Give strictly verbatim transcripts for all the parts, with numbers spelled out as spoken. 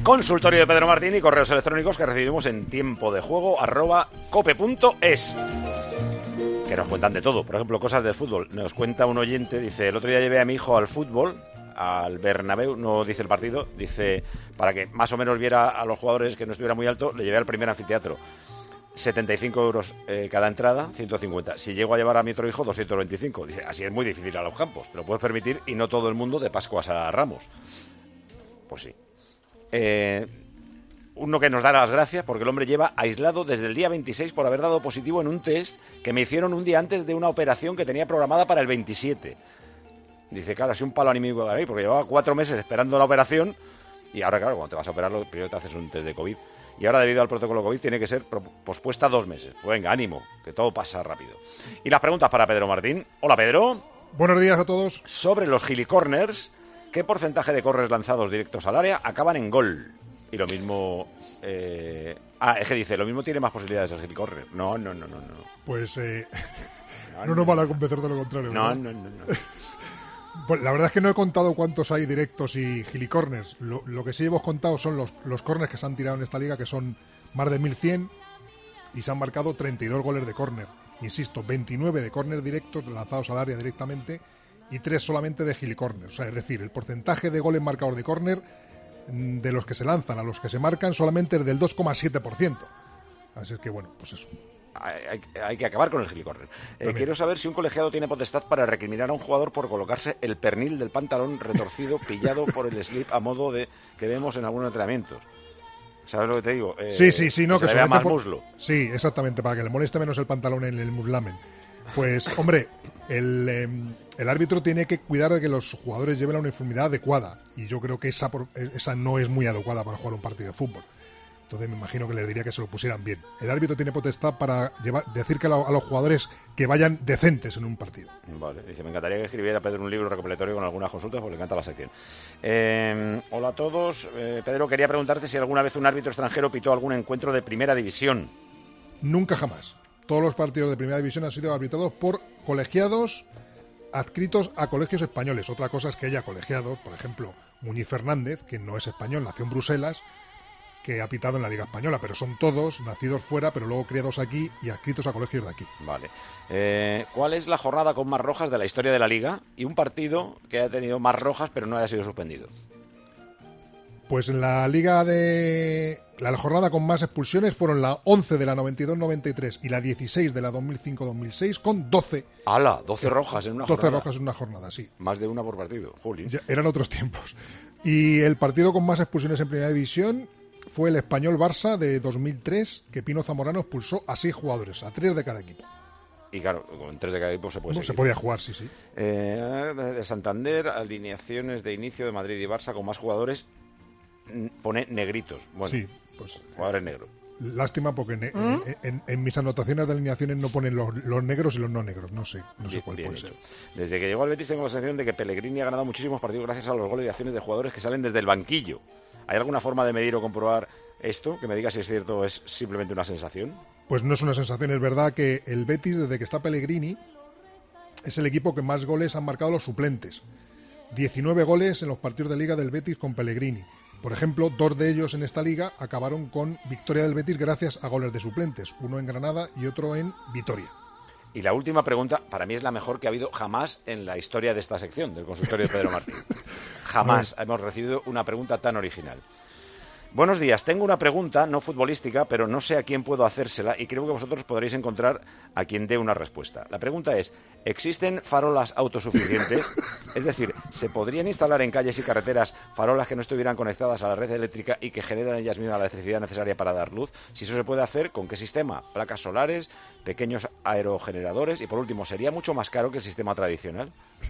Consultorio de Pedro Martín y correos electrónicos que recibimos en tiempo de juego arroba cope punto es. Que nos cuentan de todo, por ejemplo, cosas del fútbol. Nos cuenta un oyente, dice, el otro día llevé a mi hijo al fútbol, al Bernabéu, no dice el partido, dice, para que más o menos viera a los jugadores que no estuviera muy alto, le llevé al primer anfiteatro. setenta y cinco euros eh, cada entrada, ciento cincuenta. Si llego a llevar a mi otro hijo, doscientos veinticinco. Dice, así es muy difícil ir a los campos, te lo puedes permitir y no todo el mundo de Pascuas a Ramos. Pues sí. Eh, uno que nos da las gracias porque el hombre lleva aislado desde el día veintiséis por haber dado positivo en un test que me hicieron un día antes de una operación que tenía programada para el veintisiete. Dice, claro, así un palo anímico para mí, porque llevaba cuatro meses esperando la operación y ahora, claro, cuando te vas a operar, primero te haces un test de COVID. Y ahora, debido al protocolo COVID, tiene que ser pospuesta dos meses. Pues venga, ánimo, que todo pasa rápido. Y las preguntas para Pedro Martín. Hola, Pedro. Buenos días a todos. Sobre los gilicorners, ¿qué porcentaje de corners lanzados directos al área acaban en gol? Y lo mismo... Eh... Ah, es que dice, lo mismo tiene más posibilidades el gilicorner. No, no, no, no, no. Pues eh... no, no no nos van a convencer de lo contrario. No, ¿verdad? no, no, no. Pues la verdad es que no he contado cuántos hay directos y gilicorners. Lo, lo que sí hemos contado son los, los corners que se han tirado en esta liga, que son más de mil cien, y se han marcado treinta y dos goles de córner. Insisto, veintinueve de córner directos lanzados al área directamente y tres solamente de gilicorners. O sea, es decir, el porcentaje de goles marcados de córner de los que se lanzan a los que se marcan solamente es del dos coma siete por ciento. Así es que, bueno, pues eso. Hay, hay, hay que acabar con el gilicorner. Eh, quiero saber si un colegiado tiene potestad para recriminar a un jugador por colocarse el pernil del pantalón retorcido pillado por el slip a modo de que vemos en algunos entrenamientos. ¿Sabes lo que te digo? Eh, sí, sí, sí, no, que, que se vea más por... muslo. Sí, exactamente, para que le moleste menos el pantalón en el muslamen. Pues, hombre, el, eh, el árbitro tiene que cuidar de que los jugadores lleven la uniformidad adecuada. Y yo creo que esa, esa no es muy adecuada para jugar un partido de fútbol. Entonces me imagino que les diría que se lo pusieran bien. El árbitro tiene potestad para llevar, decir que a, lo, a los jugadores que vayan decentes en un partido. Vale, dice, me encantaría que escribiera Pedro un libro recopilatorio con algunas consultas porque le encanta la sección. Eh, hola a todos. Eh, Pedro, quería preguntarte si alguna vez un árbitro extranjero pitó algún encuentro de primera división. Nunca jamás. Todos los partidos de primera división han sido arbitrados por colegiados adscritos a colegios españoles. Otra cosa es que haya colegiados, por ejemplo, Muñiz Fernández, que no es español, nació en Bruselas, que ha pitado en la Liga Española, pero son todos nacidos fuera, pero luego criados aquí y adscritos a colegios de aquí. Vale. Eh, ¿Cuál es la jornada con más rojas de la historia de la Liga? Y un partido que haya tenido más rojas, pero no haya sido suspendido. Pues en la Liga de... La jornada con más expulsiones fueron la once de la noventa y dos noventa y tres y la dieciséis de la dos mil cinco dos mil seis con doce. ¡Hala! doce rojas en una doce jornada. doce rojas en una jornada, sí. Más de una por partido. Juli. Ya, eran otros tiempos. Y el partido con más expulsiones en primera división fue el Español Barça de dos mil tres, que Pino Zamorano expulsó a seis jugadores, a tres de cada equipo. Y claro, con tres de cada equipo se puede No, seguir. se podía jugar, sí, sí. Eh, de Santander, alineaciones de inicio de Madrid y Barça con más jugadores, pone negritos. Bueno, sí, pues jugadores negros. Lástima porque ne ¿Mm? en, en, en mis anotaciones de alineaciones no ponen los, los negros y los no negros. No sé, no sé bien, cuál bien puede hecho. ser. Desde que llegó al Betis tengo la sensación de que Pellegrini ha ganado muchísimos partidos gracias a los goles y acciones de jugadores que salen desde el banquillo. ¿Hay alguna forma de medir o comprobar esto? Que me diga si es cierto o es simplemente una sensación. Pues no es una sensación, es verdad que el Betis, desde que está Pellegrini, es el equipo que más goles han marcado los suplentes. diecinueve goles en los partidos de Liga del Betis con Pellegrini. Por ejemplo, dos de ellos en esta liga acabaron con victoria del Betis gracias a goles de suplentes, uno en Granada y otro en Vitoria. Y la última pregunta, para mí es la mejor que ha habido jamás en la historia de esta sección, del consultorio de Pedro Martín. Jamás hemos recibido una pregunta tan original. Buenos días, tengo una pregunta no futbolística, pero no sé a quién puedo hacérsela y creo que vosotros podréis encontrar a quien dé una respuesta. La pregunta es, ¿existen farolas autosuficientes? Es decir, ¿se podrían instalar en calles y carreteras farolas que no estuvieran conectadas a la red eléctrica y que generan ellas mismas la electricidad necesaria para dar luz? Si eso se puede hacer, ¿con qué sistema? ¿Placas solares, pequeños aerogeneradores? Y por último, ¿sería mucho más caro que el sistema tradicional?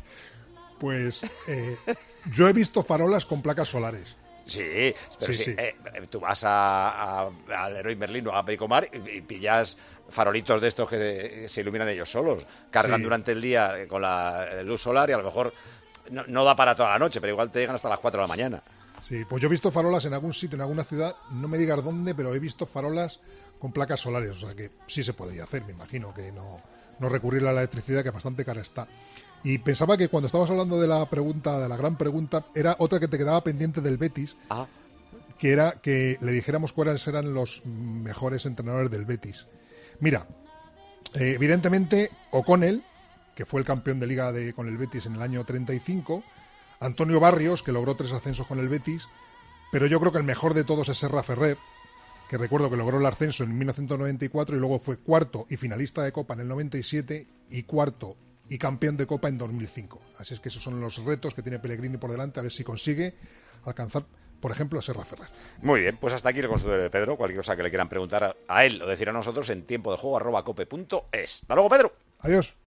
Pues eh, yo he visto farolas con placas solares. Sí, pero sí, sí, sí. Eh, tú vas a, a, al Leroy Merlin o a Bricomar y, y pillas farolitos de estos que se iluminan ellos solos, cargan sí. durante el día con la luz solar y a lo mejor no, no da para toda la noche, pero igual te llegan hasta las cuatro de la mañana. Sí, pues yo he visto farolas en algún sitio, en alguna ciudad, no me digas dónde, pero he visto farolas con placas solares, o sea que sí se podría hacer, me imagino, que no, no recurrir a la electricidad, que bastante cara está. Y pensaba que cuando estabas hablando de la pregunta, de la gran pregunta, era otra que te quedaba pendiente del Betis. Ah. que era que le dijéramos cuáles eran los mejores entrenadores del Betis. Mira, eh, evidentemente O'Connell, que fue el campeón de Liga de, con el Betis en el año treinta y cinco, Antonio Barrios, que logró tres ascensos con el Betis, pero yo creo que el mejor de todos es Serra Ferrer, que recuerdo que logró el ascenso en mil novecientos noventa y cuatro y luego fue cuarto y finalista de Copa en el noventa y siete y cuarto y campeón de Copa en dos mil cinco. Así es que esos son los retos que tiene Pellegrini por delante, a ver si consigue alcanzar, por ejemplo, a Serra Ferrer. Muy bien, pues hasta aquí el consultorio de Pedro. Cualquier cosa que le quieran preguntar a él o decir a nosotros en tiempo de juego arroba cope punto es. Hasta luego, Pedro. Adiós.